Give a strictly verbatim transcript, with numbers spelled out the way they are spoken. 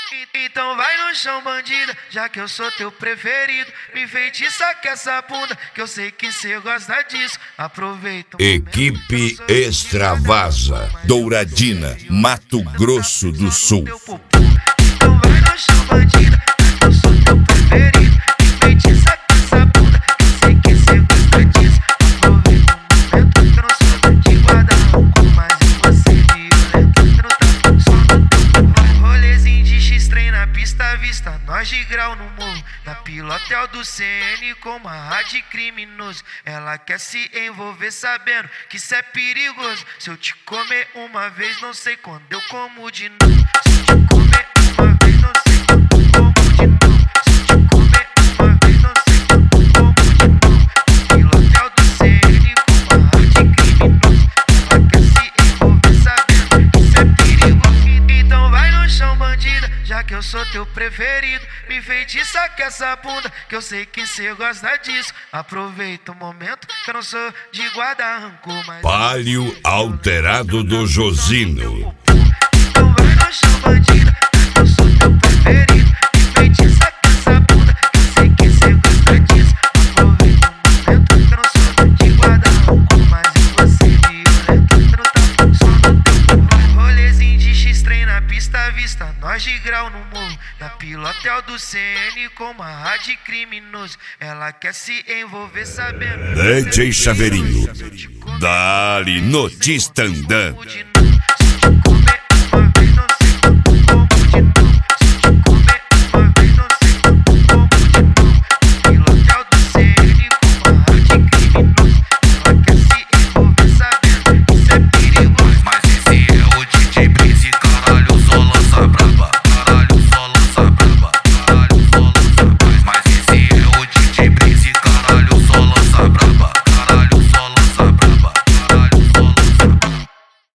Então vai no chão, bandida, já que eu sou teu preferido. Me enfeitiça com essa bunda, que eu sei que cê gosta disso. Aproveita. Equipe Extravasa, Douradina, Mato Grosso do Sul. Então vai no chão, bandida, já que eu sou teu preferido. Me enfeitiça com essa bunda, que eu sei que cê gosta disso. Aproveita o momento, que eu não sou de guarda rancor, mas eu vou ser violento. Eu não tá só no teu rolezinho de X-Trem na pista à vista, nós de grau no morro. Na pilotel do C N com uma rádio criminoso. Ela quer se envolver sabendo que isso é perigoso. Se eu te comer uma vez, não sei quando eu como de novo. Se eu te comer uma vez, não sei quando eu como de novo. Se eu te comer uma vez, não sei quando eu como de novo. Na pilotel do C N com uma rádio criminoso. Ela quer se envolver sabendo que isso é perigoso. Então vai no chão, bandida, já que eu sou teu preferido. Me enfeitiça com essa bunda, que eu sei que cê gosta disso. Aproveita o momento, que eu não sou de guardar rancor, mas... Palio alterado do Josino. Então vai no chão, bandida, já que eu sou teu preferido. Me enfeitiça com essa bunda, que eu sei que cê gosta disso. Aproveita o momento, que eu não sou de guardar rancor, mas eu vou ser violento. Eu não tá só no teu rolezinho de X-Trem na pista à vista, nós de grau no morro. Na pilotel do C N com uma rádio criminoso. Ela quer se envolver sabendo. D J Chaveirinho, Dali no Tistandã.